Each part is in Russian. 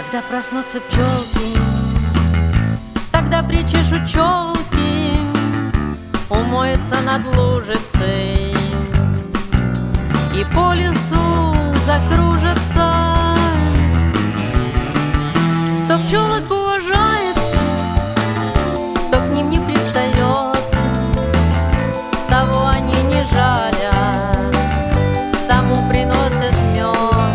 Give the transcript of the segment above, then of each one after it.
Когда проснутся пчелки, тогда причешут челки, умоются над лужицей и по лесу закружатся. Кто пчелок уважает, кто к ним не пристает, того они не жалят, тому приносят мед.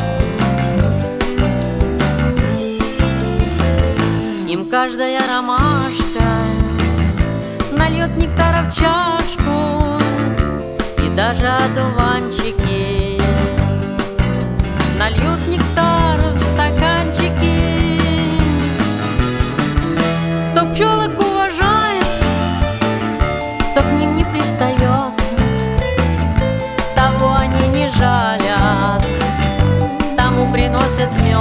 Им каждая ромашка нальет нектара в чашку, и даже одуванчики нальют нектар в стаканчики. Кто пчелок уважает, кто к ним не пристает, того они не жалят, тому приносят мед.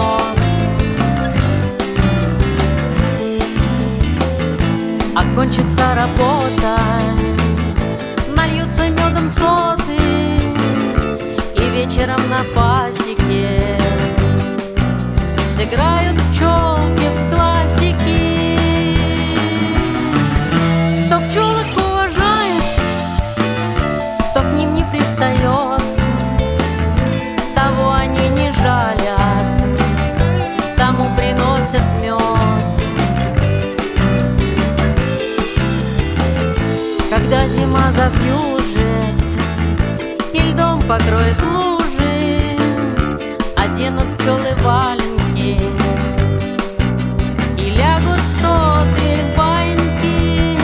Окончится работа, нальются медом соты, и вечером на пасеке сыграют пчелки в классики. Кто пчелок уважает, кто к ним не пристает, того они не жалят, тому приносят мед. Когда зима завьюжит и льдом покроет лужи, оденут пчелы валенки и лягут в соты баньки.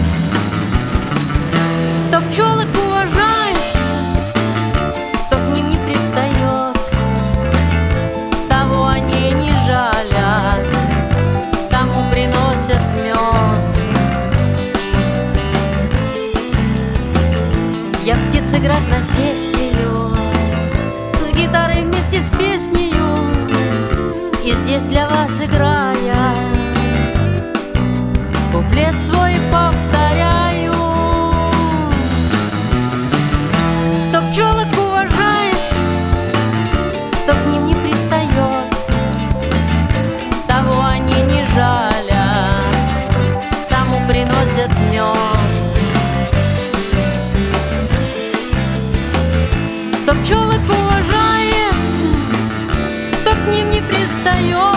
Кто пчелок уважает, кто к ним не пристает, того они не жалят, тому приносят мед. Я птиц играть на сессию, с гитарой вместе с песнею, и здесь для вас играя, куплет свой повторяю. Кто пчелок уважает, кто к ним не пристает, того они не жалят, тому приносят мед. Кто пчелок уважает, кто к ним не пристает,